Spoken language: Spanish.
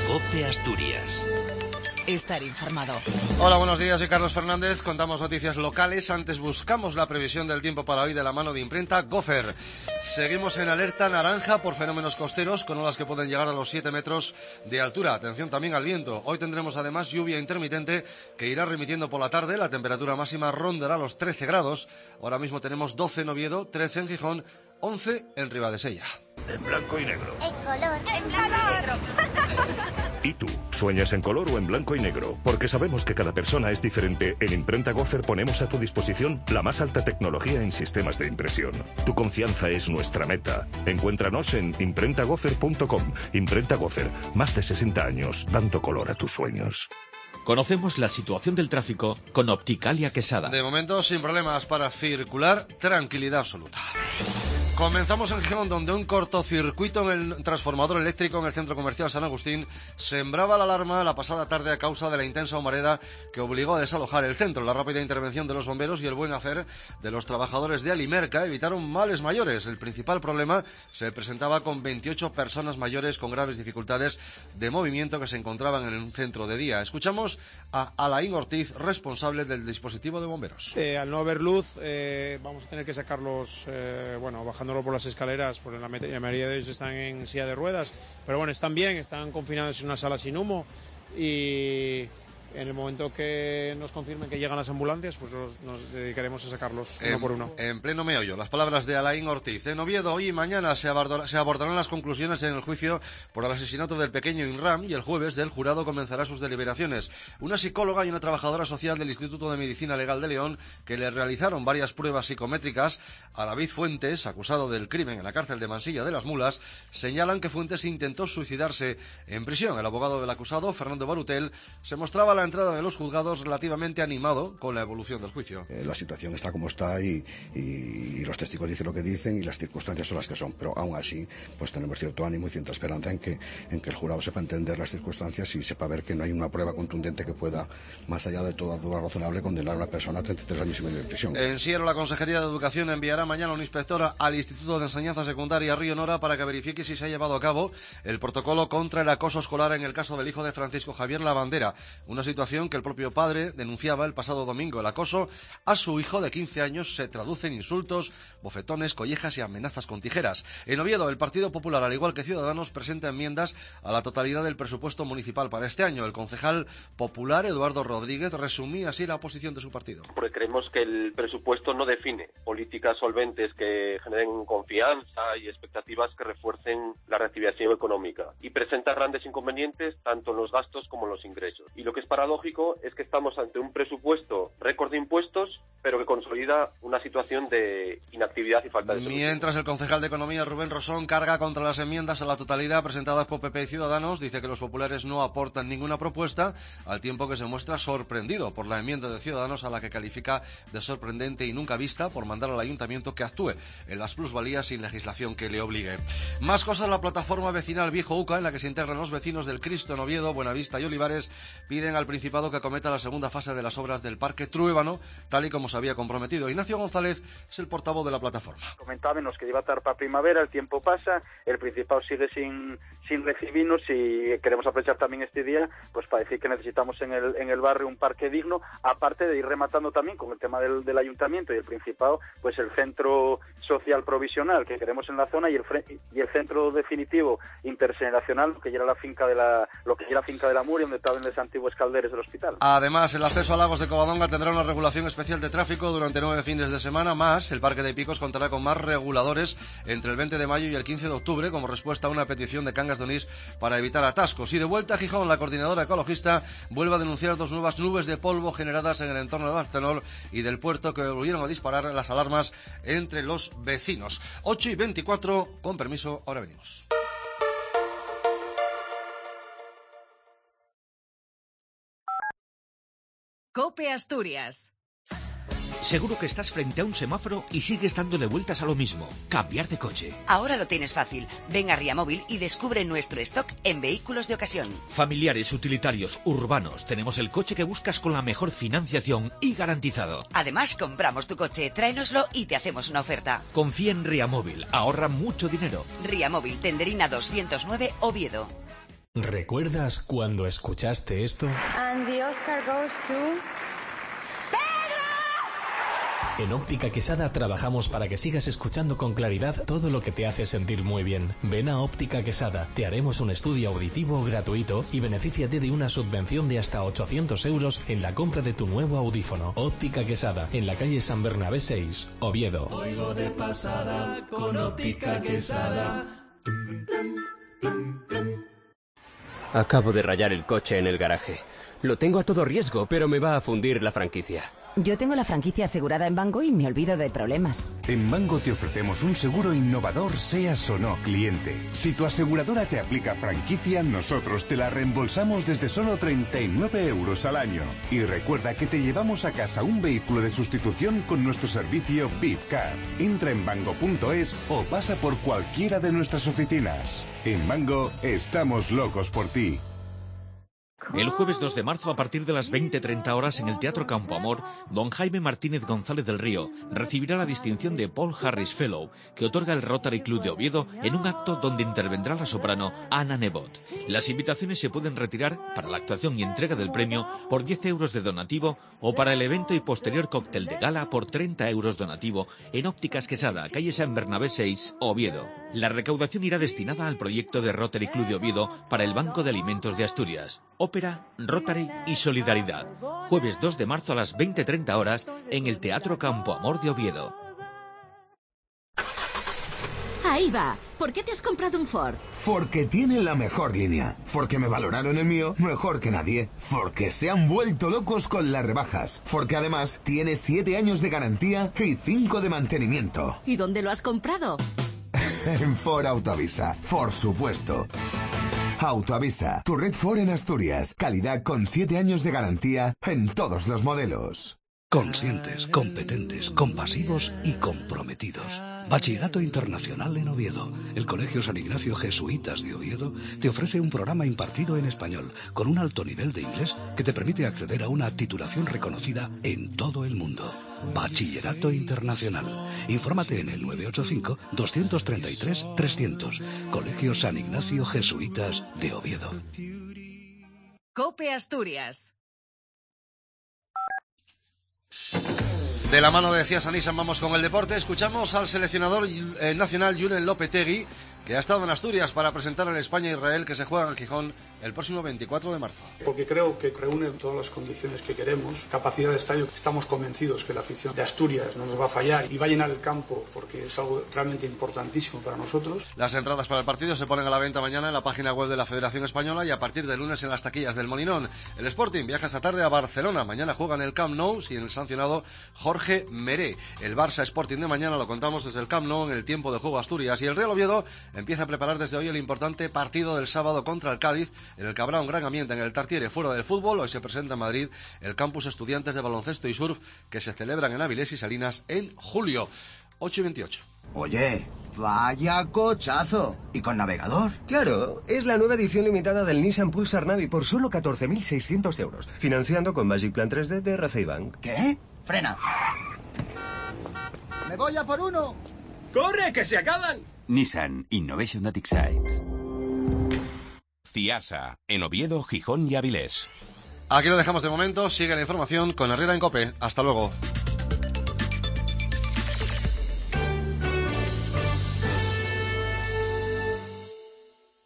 COPE Asturias. Estar informado. Hola, buenos días, soy Carlos Fernández. Contamos noticias locales. Antes buscamos la previsión del tiempo para hoy de la mano de Imprenta Gopher. Seguimos en alerta naranja por fenómenos costeros con olas que pueden llegar a los 7 metros de altura. Atención también al viento. Hoy tendremos además lluvia intermitente que irá remitiendo por la tarde. La temperatura máxima rondará los 13 grados. Ahora mismo tenemos 12 en Oviedo, 13 en Gijón, 11 en Ribadesella. En blanco y negro. En color. En blanco y negro. ¿Y tú? ¿Sueñas en color o en blanco y negro? Porque sabemos que cada persona es diferente. En Imprenta Gopher ponemos a tu disposición la más alta tecnología en sistemas de impresión. Tu confianza es nuestra meta. Encuéntranos en imprentagopher.com. Imprenta Gopher, más de 60 años dando color a tus sueños. Conocemos la situación del tráfico con Opticalia Quesada. De momento, sin problemas para circular, tranquilidad absoluta. Comenzamos en Gijón, donde un cortocircuito en el transformador eléctrico en el centro comercial San Agustín sembraba la alarma la pasada tarde a causa de la intensa humareda que obligó a desalojar el centro. La rápida intervención de los bomberos y el buen hacer de los trabajadores de Alimerca evitaron males mayores. El principal problema se presentaba con 28 personas mayores con graves dificultades de movimiento que se encontraban en un centro de día. Escuchamos a Alain Ortiz, responsable del dispositivo de bomberos. Al no haber luz, vamos a tener que sacarlos, bajándolo por las escaleras, porque la mayoría de ellos están en silla de ruedas, pero bueno, están bien, están confinados en una sala sin humo y en el momento que nos confirmen que llegan las ambulancias, pues nos dedicaremos a sacarlos uno por uno. En pleno meollo, las palabras de Alain Ortiz. En Oviedo, hoy y mañana se abordarán las conclusiones en el juicio por el asesinato del pequeño Inram y el jueves el jurado comenzará sus deliberaciones. Una psicóloga y una trabajadora social del Instituto de Medicina Legal de León, que le realizaron varias pruebas psicométricas a David Fuentes, acusado del crimen en la cárcel de Mansilla de las Mulas, señalan que Fuentes intentó suicidarse en prisión. El abogado del acusado, Fernando Barutel, se mostraba la entrada de los juzgados relativamente animado con la evolución del juicio. La situación está como está y los testigos dicen lo que dicen y las circunstancias son las que son, pero aún así pues tenemos cierto ánimo y cierta esperanza en que el jurado sepa entender las circunstancias y sepa ver que no hay una prueba contundente que pueda, más allá de toda duda razonable, condenar a una persona a 33 años y medio de prisión. En Siero, la Consejería de Educación enviará mañana una inspectora al Instituto de Enseñanza Secundaria Río Nora para que verifique si se ha llevado a cabo el protocolo contra el acoso escolar en el caso del hijo de Francisco Javier Lavandera, una situación que el propio padre denunciaba el pasado domingo. El acoso a su hijo de 15 años se traduce en insultos, bofetones, collejas y amenazas con tijeras. En Oviedo, el Partido Popular, al igual que Ciudadanos, presenta enmiendas a la totalidad del presupuesto municipal para este año. El concejal popular Eduardo Rodríguez resumía así la posición de su partido. Porque creemos que el presupuesto no define políticas solventes que generen confianza y expectativas que refuercen la reactivación económica y presenta grandes inconvenientes tanto en los gastos como en los ingresos. Y lo que es paradójico es que estamos ante un presupuesto récord de impuestos, pero que consolida una situación de inactividad y falta de solución. Mientras, el concejal de Economía, Rubén Rosón, carga contra las enmiendas a la totalidad presentadas por PP y Ciudadanos. Dice que los populares no aportan ninguna propuesta, al tiempo que se muestra sorprendido por la enmienda de Ciudadanos, a la que califica de sorprendente y nunca vista, por mandar al ayuntamiento que actúe en las plusvalías sin legislación que le obligue. Más cosas, la plataforma vecinal Viejo UCA, en la que se integran los vecinos del Cristo en Oviedo, Buenavista y Olivares, piden al Principado que acometa la segunda fase de las obras del Parque Truébano, tal y como se había comprometido. Ignacio González es el portavoz de la plataforma. Comentábamos que iba a estar para primavera, el tiempo pasa, el Principado sigue sin recibirnos y queremos aprovechar también este día pues para decir que necesitamos en el barrio un parque digno, aparte de ir rematando también con el tema del ayuntamiento y el Principado, pues el centro social provisional que queremos en la zona y el centro definitivo intergeneracional, lo que ya era la finca de la Muria, donde estaban los antiguos calderes del hospital. Además, el acceso a Lagos de Covadonga tendrá una regulación especial de tráfico durante 9 fines de semana más. El Parque de Picos contará con más reguladores entre el 20 de mayo y el 15 de octubre como respuesta a una petición de Cangas de Onís para evitar atascos. Y de vuelta a Gijón, la coordinadora ecologista vuelve a denunciar 2 nuevas nubes de polvo generadas en el entorno de Arcelor y del puerto, que volvieron a disparar las alarmas entre los vecinos. 8:24, con permiso, ahora venimos. COPE Asturias. Seguro que estás frente a un semáforo y sigues dándole vueltas a lo mismo. Cambiar de coche. Ahora lo tienes fácil. Ven a Riamóvil y descubre nuestro stock en vehículos de ocasión. Familiares, utilitarios, urbanos. Tenemos el coche que buscas con la mejor financiación y garantizado. Además, compramos tu coche, tráenoslo y te hacemos una oferta. Confía en Riamóvil. Ahorra mucho dinero. Riamóvil, Tenderina 209, Oviedo. ¿Recuerdas cuando escuchaste esto? And the Oscar goes to... En Óptica Quesada trabajamos para que sigas escuchando con claridad todo lo que te hace sentir muy bien. Ven a Óptica Quesada, te haremos un estudio auditivo gratuito y benefíciate de una subvención de hasta 800 euros en la compra de tu nuevo audífono. Óptica Quesada, en la calle San Bernabé 6, Oviedo. Oigo de pasada con Óptica Quesada. Acabo de rayar el coche en el garaje. Lo tengo a todo riesgo, pero me va a fundir la franquicia. Yo tengo la franquicia asegurada en Bango y me olvido de problemas. En Bango te ofrecemos un seguro innovador, seas o no cliente. Si tu aseguradora te aplica franquicia, nosotros te la reembolsamos desde solo 39 euros al año. Y recuerda que te llevamos a casa un vehículo de sustitución con nuestro servicio VIPCAR. Entra en bango.es o pasa por cualquiera de nuestras oficinas. En Bango estamos locos por ti. El jueves 2 de marzo, a partir de las 20:30 horas, en el Teatro Campo Amor, don Jaime Martínez González del Río recibirá la distinción de Paul Harris Fellow, que otorga el Rotary Club de Oviedo, en un acto donde intervendrá la soprano Ana Nebot. Las invitaciones se pueden retirar para la actuación y entrega del premio por 10 euros de donativo o para el evento y posterior cóctel de gala por 30 euros donativo en Ópticas Quesada, calle San Bernabé 6, Oviedo. La recaudación irá destinada al proyecto de Rotary Club de Oviedo para el Banco de Alimentos de Asturias. Ópera, Rotary y Solidaridad. Jueves 2 de marzo a las 20:30 horas en el Teatro Campo Amor de Oviedo. Ahí va. ¿Por qué te has comprado un Ford? Porque tiene la mejor línea. Porque me valoraron el mío mejor que nadie. Porque se han vuelto locos con las rebajas. Porque además tiene 7 años de garantía y 5 de mantenimiento. ¿Y dónde lo has comprado? En Ford Autoavisa, por supuesto. Autoavisa, tu red Ford en Asturias. Calidad con 7 años de garantía en todos los modelos. Conscientes, competentes, compasivos y comprometidos. Bachillerato Internacional en Oviedo. El Colegio San Ignacio Jesuitas de Oviedo te ofrece un programa impartido en español con un alto nivel de inglés que te permite acceder a una titulación reconocida en todo el mundo. Bachillerato Internacional. Infórmate en el 985-233-300. Colegio San Ignacio Jesuitas de Oviedo. COPE Asturias. De la mano de Ciasa Nissan vamos con el deporte. Escuchamos al seleccionador nacional Julen Lopetegui, que ha estado en Asturias para presentar el España-Israel que se juega en Gijón el próximo 24 de marzo. Porque creo que reúne todas las condiciones que queremos, capacidad de estadio, estamos convencidos que la afición de Asturias no nos va a fallar y va a llenar el campo porque es algo realmente importantísimo para nosotros. Las entradas para el partido se ponen a la venta mañana en la página web de la Federación Española y a partir del lunes en las taquillas del Molinón. El Sporting viaja esta tarde a Barcelona, mañana juega en el Camp Nou sin el sancionado Jorge Meré. El Barça Sporting de mañana lo contamos desde el Camp Nou en el tiempo de juego Asturias, y el Real Oviedo empieza a preparar desde hoy el importante partido del sábado contra el Cádiz, en el que habrá un gran ambiente en el Tartiere. Fuera del fútbol, hoy se presenta en Madrid el campus Estudiantes de Baloncesto y Surf, que se celebran en Avilés y Salinas en julio. 8:28. Oye, vaya cochazo. ¿Y con navegador? Claro, es la nueva edición limitada del Nissan Pulsar Navi por solo 14.600 euros, financiando con Magic Plan 3D de RCI Bank. ¿Qué? Frena. ¡Me voy a por uno! ¡Corre, que se acaban! Nissan Innovation that excites. Ciasa, en Oviedo, Gijón y Avilés. Aquí lo dejamos de momento. Sigue la información con Herrera en COPE. Hasta luego.